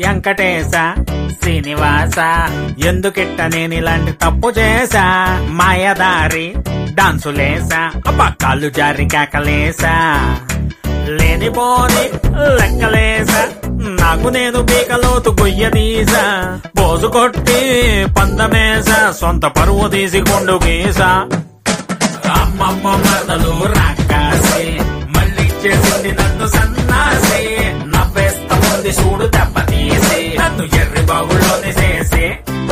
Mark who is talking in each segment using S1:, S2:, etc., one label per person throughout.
S1: వెంకటేశ శ్రీనివాస ఎందుకిట్ట నేను ఇలాంటి తప్పు చేసా మాయదారి డాన్సులేసా అబ్బా కాళ్ళు జారి కేకలేసా లేనిపోని లెక్కలేసా నాకు నేను పీకలోతు గొయ్యదీసా పోజు కొట్టి పందమేసా సొంత పరువు తీసి కొండు గీసా అమ్మమ్మ మరదలు రాకాసి మళ్ళీ చేసింది నన్ను సన్నాసి నవ్వేస్తా ఉంది చూడు దెబ్బతీసి నన్ను ఎర్రి బాగులోని చేసి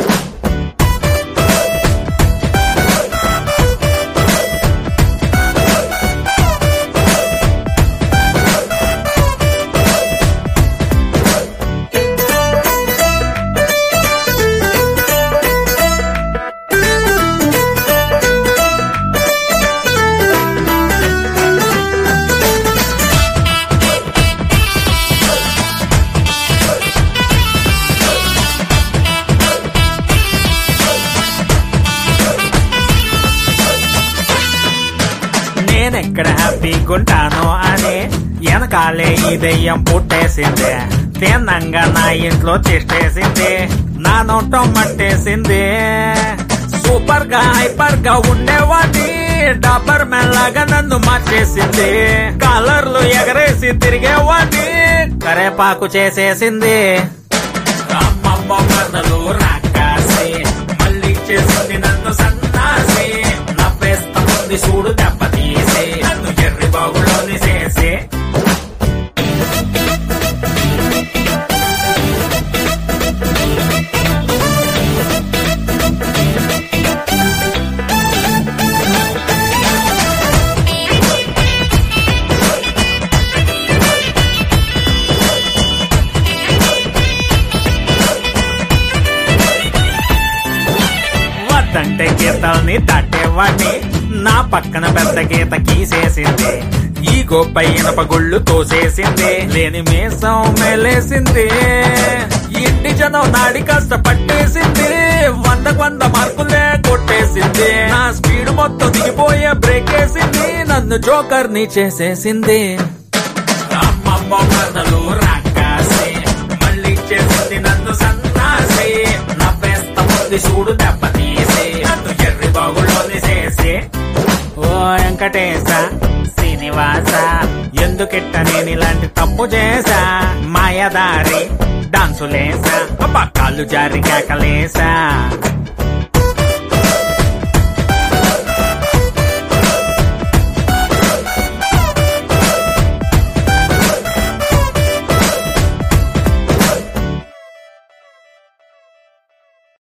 S1: నేనెక్కడ హ్యాపీగుంటానో అని వెనకాలే ఈ దెయ్యం పుట్టేసింది తిన్నంగా నా ఇంట్లో చేసేసింది నా నోటం మట్టేసింది సూపర్ గా హైపర్ గా ఉండేవాడిని డాబర్ మెల్లగా నన్ను మార్చేసింది కాలర్లు ఎగరేసి తిరిగేవాడిని కరేపాకు చేసేసింది అమ్మమ్మ మరదలు రాకాసి మళ్ళీ చేసింది నన్ను సన్నాసి నవ్వేస్తా ఉంది చూడు దెబ్బతీసి నన్ను ఎర్రి బాగులోని చేసి వద్దంటే గీతల్ని దాటేవాడిని నా పక్కన పెద్ద గీత గీసేసింది ఈ గొప్ప ఇనప గుళ్ళు తోసేసింది లేని మీసం మేలేసింది ఇంటి జనం నాడి కాస్త పట్టేసింది 100 మార్కులే కొట్టేసింది నా స్పీడ్ మొత్తం దిగిపోయే బ్రేక్ వేసింది నన్ను జోకర్ ని చేసేసింది అమ్మమ్మ మరదలు రాకాసి మళ్ళీ చేసింది నన్ను సన్నాసి నవ్వేస్తా ఉంది చూడు దెబ్బతీసి నన్ను ఎర్రి బాగులోని చేసి ఓ వెంకటేశ శ్రీనివాస ఎందుకిట్ట నేను ఇలాంటి తప్పు చేసా మాయదారి డాన్సులేసా అబ్బా కాళ్ళు జారి కేకలేసా